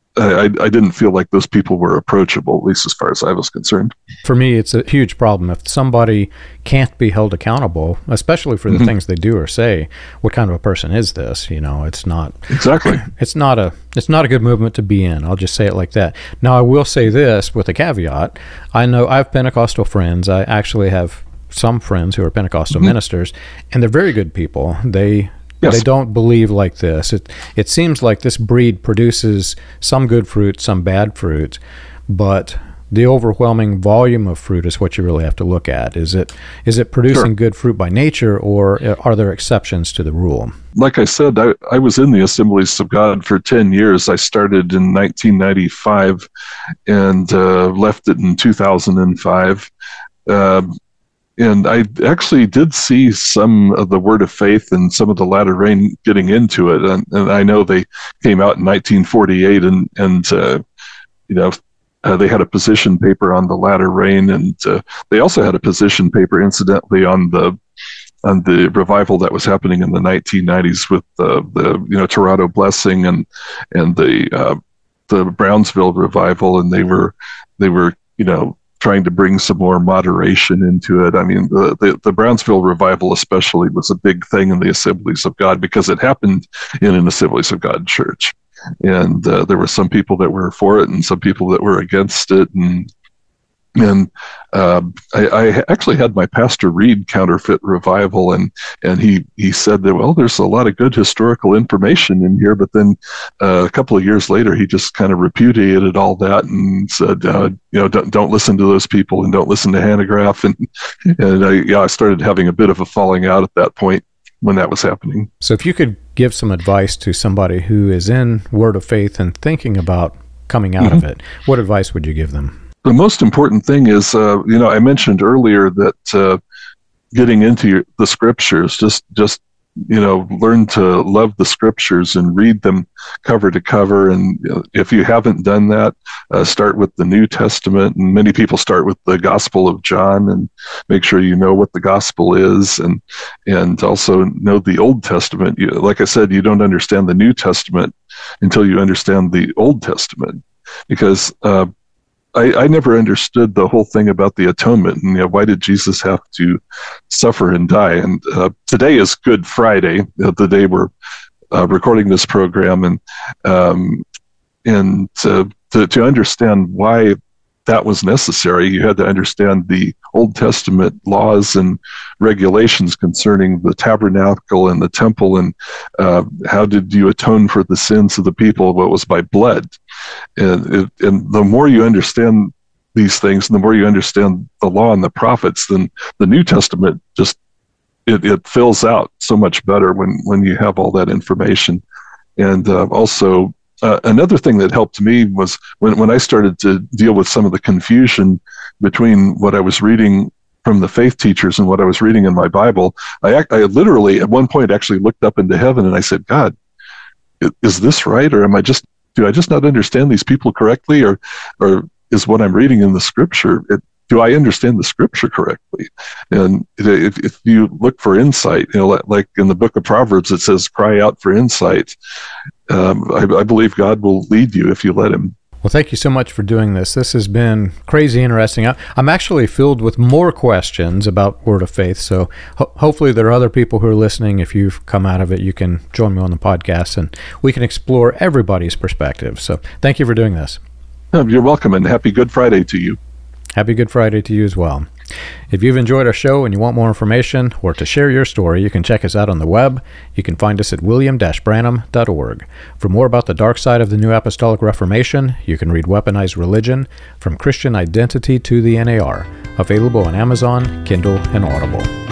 I, I didn't feel like those people were approachable, at least as far as I was concerned. For me, it's a huge problem. If somebody can't be held accountable, especially for the mm-hmm. things they do or say, what kind of a person is this? You know, it's not exactly. It's not a it's not a good movement to be in. I'll just say it like that. Now, I will say this with a caveat. I know I have Pentecostal friends. I actually have some friends who are Pentecostal mm-hmm. ministers, and they're very good people. They Yes. They don't believe like this. It it seems like this breed produces some good fruit, some bad fruit, but the overwhelming volume of fruit is what you really have to look at. Is it is it producing sure. good fruit by nature, or are there exceptions to the rule? Like I said, I, I was in the Assemblies of God for ten years. I started in nineteen ninety-five and uh, left it in two thousand five. Uh, And I actually did see some of the Word of Faith and some of the Latter Rain getting into it. And, and I know they came out in nineteen forty-eight, and, and uh, you know, uh, they had a position paper on the Latter Rain, and uh, they also had a position paper, incidentally, on the on the revival that was happening in the nineteen nineties with the, the you know, Toronto Blessing and and the uh, the Brownsville revival, and they were they were you know. trying to bring some more moderation into it. I mean, the, the, the Brownsville revival especially was a big thing in the Assemblies of God because it happened in an Assemblies of God church. And uh, there were some people that were for it and some people that were against it. And and uh, I, I actually had my pastor read Counterfeit Revival, and and he, he said that, well, there's a lot of good historical information in here, but then uh, a couple of years later, he just kind of repudiated all that and said, uh, you know, don't, don't listen to those people and don't listen to Hanegraaff. And, and I, yeah, I started having a bit of a falling out at that point when that was happening. So if you could give some advice to somebody who is in Word of Faith and thinking about coming out mm-hmm. of it, what advice would you give them? The most important thing is, uh, you know, I mentioned earlier that uh, getting into your, the scriptures, just, just, you know, learn to love the scriptures and read them cover to cover. And you know, if you haven't done that, uh, start with the New Testament. And many people start with the Gospel of John, and make sure you know what the gospel is, and and also know the Old Testament. You, like I said, you don't understand the New Testament until you understand the Old Testament, because uh, I, I never understood the whole thing about the atonement, and you know, why did Jesus have to suffer and die? And uh, today is Good Friday, uh, the day we're uh, recording this program, and um, and to, to to understand why that was necessary, you had to understand the Old Testament laws and regulations concerning the tabernacle and the temple, and uh, how did you atone for the sins of the people? Well, it was by blood. And, it, and the more you understand these things, and the more you understand the law and the prophets, then the New Testament just, it, it fills out so much better when, when you have all that information. And uh, also, Uh, another thing that helped me was when, when I started to deal with some of the confusion between what I was reading from the faith teachers and what I was reading in my Bible. I, I literally, at one point, actually looked up into heaven and I said, God, is this right? Or am I just, do I just not understand these people correctly? Or, or is what I'm reading in the scripture, it, do I understand the scripture correctly? And if, if you look for insight, you know, like in the book of Proverbs, it says, cry out for insight. Um, I, I believe God will lead you if you let him. Well, thank you so much for doing this. This has been crazy interesting. I, I'm actually filled with more questions about Word of Faith, so ho- hopefully there are other people who are listening. If you've come out of it, you can join me on the podcast, and we can explore everybody's perspective. So thank you for doing this. Oh, you're welcome, and happy Good Friday to you. Happy Good Friday to you as well. If you've enjoyed our show and you want more information or to share your story, you can check us out on the web. You can find us at william dash branham dot org. For more about the dark side of the New Apostolic Reformation, you can read Weaponized Religion, From Christian Identity to the N A R, available on Amazon, Kindle, and Audible.